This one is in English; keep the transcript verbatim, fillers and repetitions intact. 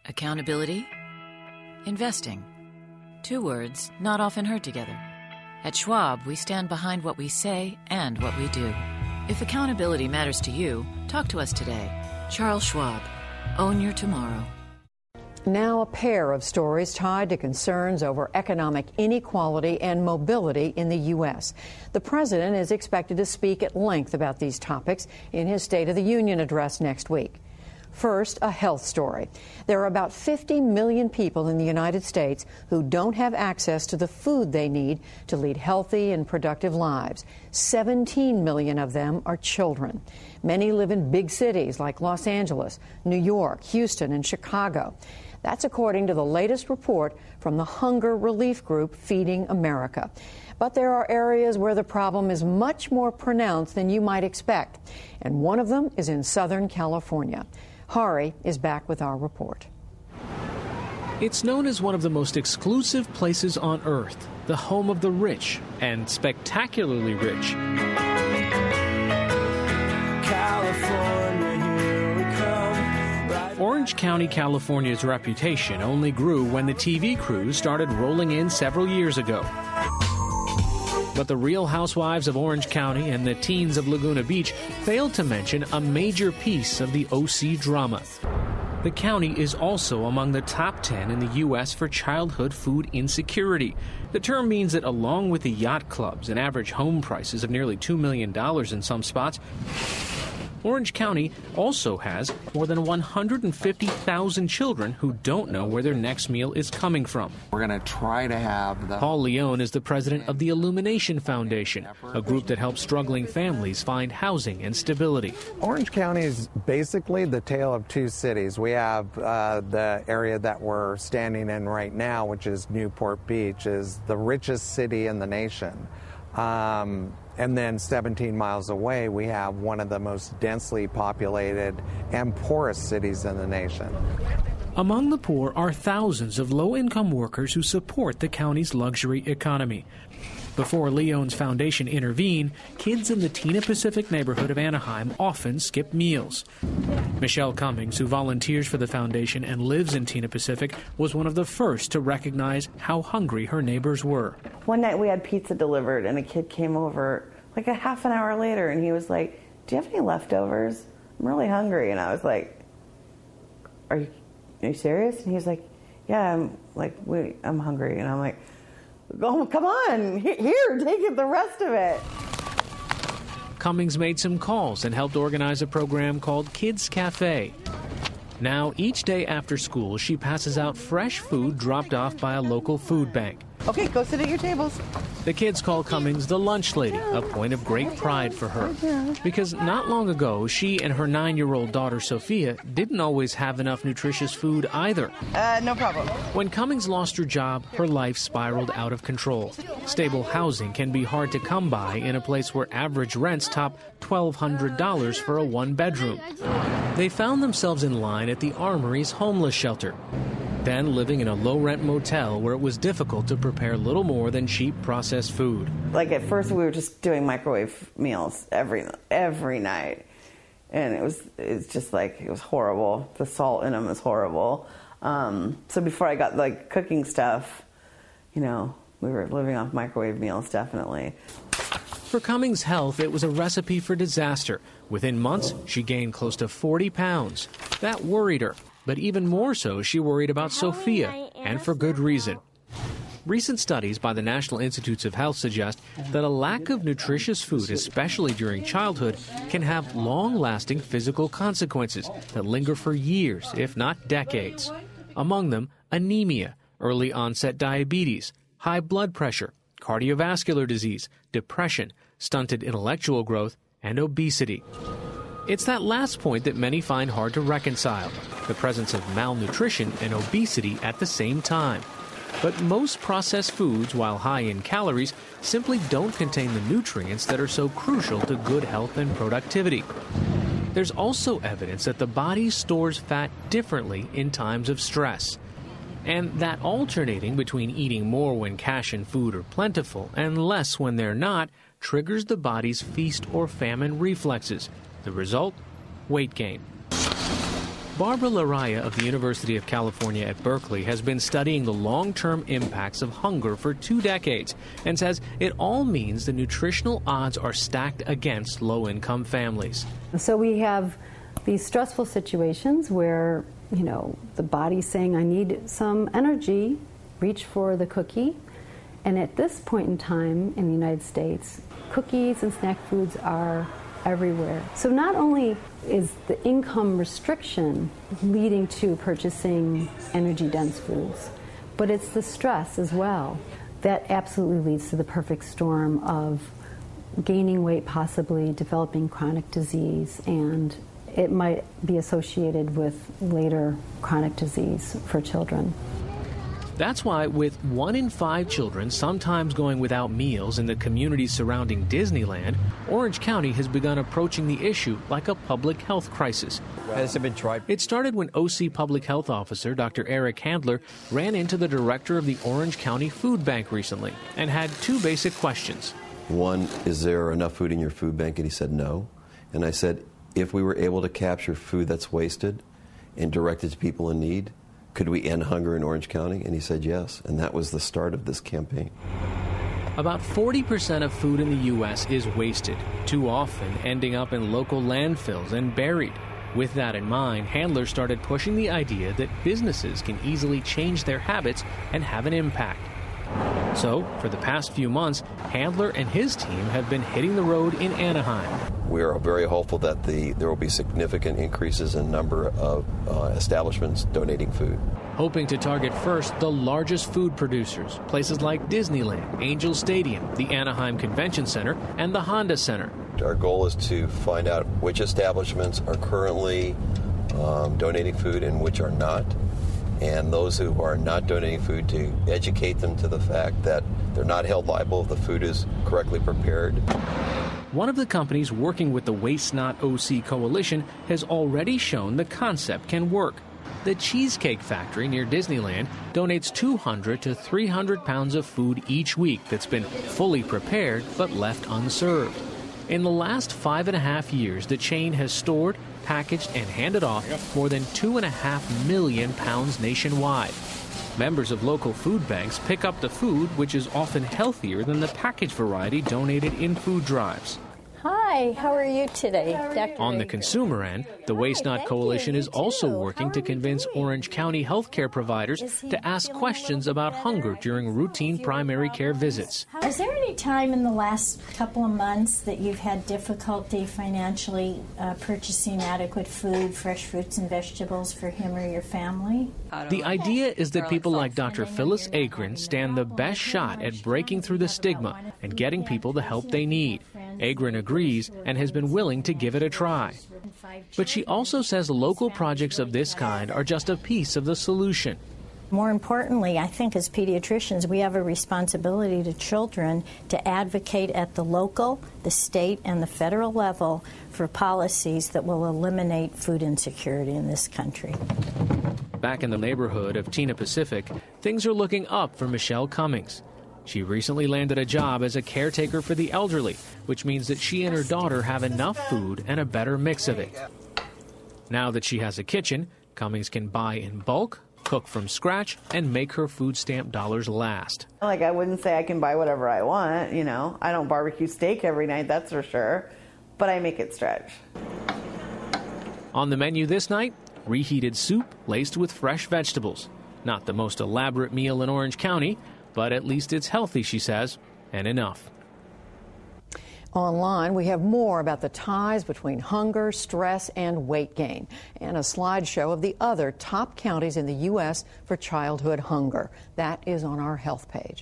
Accountability, investing. Two words not often heard together. At Schwab, we stand behind what we say and what we do. If accountability matters to you, talk to us today. Charles Schwab. Own your tomorrow. Now a pair of stories tied to concerns over economic inequality and mobility in the U S. The president is expected to speak at length about these topics in his State of the Union address next week. First, a health story. There are about fifty million people in the United States who don't have access to the food they need to lead healthy and productive lives. seventeen million of them are children. Many live in big cities like Los Angeles, New York, Houston, and Chicago. That's according to the latest report from the hunger relief group Feeding America. But there are areas where the problem is much more pronounced than you might expect, and one of them is in Southern California. Hari is back with our report. It's known as one of the most exclusive places on Earth, the home of the rich, and spectacularly rich. California, here we come. Right Orange County, California's reputation only grew when the T V crews started rolling in several years ago. But the Real Housewives of Orange County and the Teens of Laguna Beach failed to mention a major piece of the O C drama. The county is also among the top ten in the U S for childhood food insecurity. The term means that along with the yacht clubs and average home prices of nearly two million dollars in some spots, Orange County also has more than one hundred fifty thousand children who don't know where their next meal is coming from. We're going to try to have the... Paul Leone is the president of the Illumination Foundation, a group that helps struggling families find housing and stability. Orange County is basically the tale of two cities. We have uh, the area that we're standing in right now, which is Newport Beach, is the richest city in the nation. Um, And then seventeen miles away, we have one of the most densely populated and poorest cities in the nation. Among the poor are thousands of low-income workers who support the county's luxury economy. Before Leone's foundation intervened, kids in the Tena Pacific neighborhood of Anaheim often skip meals. Michelle Cummings, who volunteers for the foundation and lives in Tena Pacific, was one of the first to recognize how hungry her neighbors were. One night we had pizza delivered, and a kid came over like a half an hour later, and he was like, "Do you have any leftovers? I'm really hungry." And I was like, "Are you, are you serious?" And he was like, "Yeah, I'm like, wait, I'm hungry." And I'm like, "Oh, come on, here, take it, the rest of it." Cummings made some calls and helped organize a program called Kids Cafe. Now, each day after school, she passes out fresh food dropped off by a local food bank. Okay, go sit at your tables. The kids call Cummings the lunch lady, a point of great pride for her. Because not long ago, she and her nine-year-old daughter, Sophia, didn't always have enough nutritious food either. Uh, no problem. When Cummings lost her job, her life spiraled out of control. Stable housing can be hard to come by in a place where average rents top twelve hundred dollars for a one-bedroom. They found themselves in line at the Armory's homeless shelter, then living in a low-rent motel where it was difficult to prepare little more than cheap processed food. Like at first we were just doing microwave meals every every night, and it was it's just like it was horrible. The salt in them is horrible. Um, so before I got like cooking stuff, you know, we were living off microwave meals definitely. For Cummings' health, it was a recipe for disaster. Within months, she gained close to forty pounds. That worried her. But even more so, she worried about Sophia, and for good reason. Recent studies by the National Institutes of Health suggest that a lack of nutritious food, especially during childhood, can have long-lasting physical consequences that linger for years, if not decades. Among them, anemia, early-onset diabetes, high blood pressure, cardiovascular disease, depression, stunted intellectual growth, and obesity. It's that last point that many find hard to reconcile, the presence of malnutrition and obesity at the same time. But most processed foods, while high in calories, simply don't contain the nutrients that are so crucial to good health and productivity. There's also evidence that the body stores fat differently in times of stress, and that alternating between eating more when cash and food are plentiful and less when they're not triggers the body's feast or famine reflexes. The result? Weight gain. Barbara Laraya of the University of California at Berkeley has been studying the long-term impacts of hunger for two decades and says it all means the nutritional odds are stacked against low-income families. So we have these stressful situations where, you know, the body's saying, I need some energy, reach for the cookie. And at this point in time in the United States, cookies and snack foods are everywhere. So not only is the income restriction leading to purchasing energy-dense foods, but it's the stress as well. That absolutely leads to the perfect storm of gaining weight, possibly developing chronic disease, and it might be associated with later chronic disease for children. That's why, with one in five children sometimes going without meals in the communities surrounding Disneyland, Orange County has begun approaching the issue like a public health crisis. Has it been tried? It started when O C Public Health Officer Doctor Eric Handler ran into the director of the Orange County Food Bank recently and had two basic questions. One, is there enough food in your food bank? And he said no. And I said, if we were able to capture food that's wasted and direct it to people in need, could we end hunger in Orange County? And he said yes, and that was the start of this campaign. About forty percent of food in the U S is wasted, too often ending up in local landfills and buried. With that in mind, Handler started pushing the idea that businesses can easily change their habits and have an impact. So, for the past few months, Handler and his team have been hitting the road in Anaheim. We are very hopeful that the, there will be significant increases in number of uh, establishments donating food. Hoping to target first the largest food producers, places like Disneyland, Angel Stadium, the Anaheim Convention Center, and the Honda Center. Our goal is to find out which establishments are currently um, donating food and which are not. And those who are not donating food, to educate them to the fact that they're not held liable if the food is correctly prepared. One of the companies working with the Waste Not O C Coalition has already shown the concept can work. The Cheesecake Factory near Disneyland donates two hundred to three hundred pounds of food each week that's been fully prepared but left unserved. In the last five and a half years, the chain has stored, packaged, and handed off more than two and a half million pounds nationwide. Members of local food banks pick up the food, which is often healthier than the packaged variety donated in food drives. Hi, how are you today, Doctor On the consumer end, the Waste Not Coalition is also working to convince Orange County healthcare providers to ask questions about hunger during routine primary care visits. Is there any time in the last couple of months that you've had difficulty financially uh, purchasing adequate food, fresh fruits and vegetables for him or your family? The idea is that people like Doctor Phyllis Agrin stand the best shot at breaking through the stigma and getting people the help they need. Agrin agrees and has been willing to give it a try. But she also says local projects of this kind are just a piece of the solution. More importantly, I think as pediatricians, we have a responsibility to children to advocate at the local, the state, and the federal level for policies that will eliminate food insecurity in this country. Back in the neighborhood of Tina Pacific, things are looking up for Michelle Cummings. She recently landed a job as a caretaker for the elderly, which means that she and her daughter have enough food and a better mix of it. Now that she has a kitchen, Cummings can buy in bulk, cook from scratch, and make her food stamp dollars last. Like, I wouldn't say I can buy whatever I want, you know. I don't barbecue steak every night, that's for sure, but I make it stretch. On the menu this night, reheated soup laced with fresh vegetables. Not the most elaborate meal in Orange County, but at least it's healthy, she says, and enough. Online, we have more about the ties between hunger, stress, and weight gain, and a slideshow of the other top counties in the U S for childhood hunger. That is on our health page.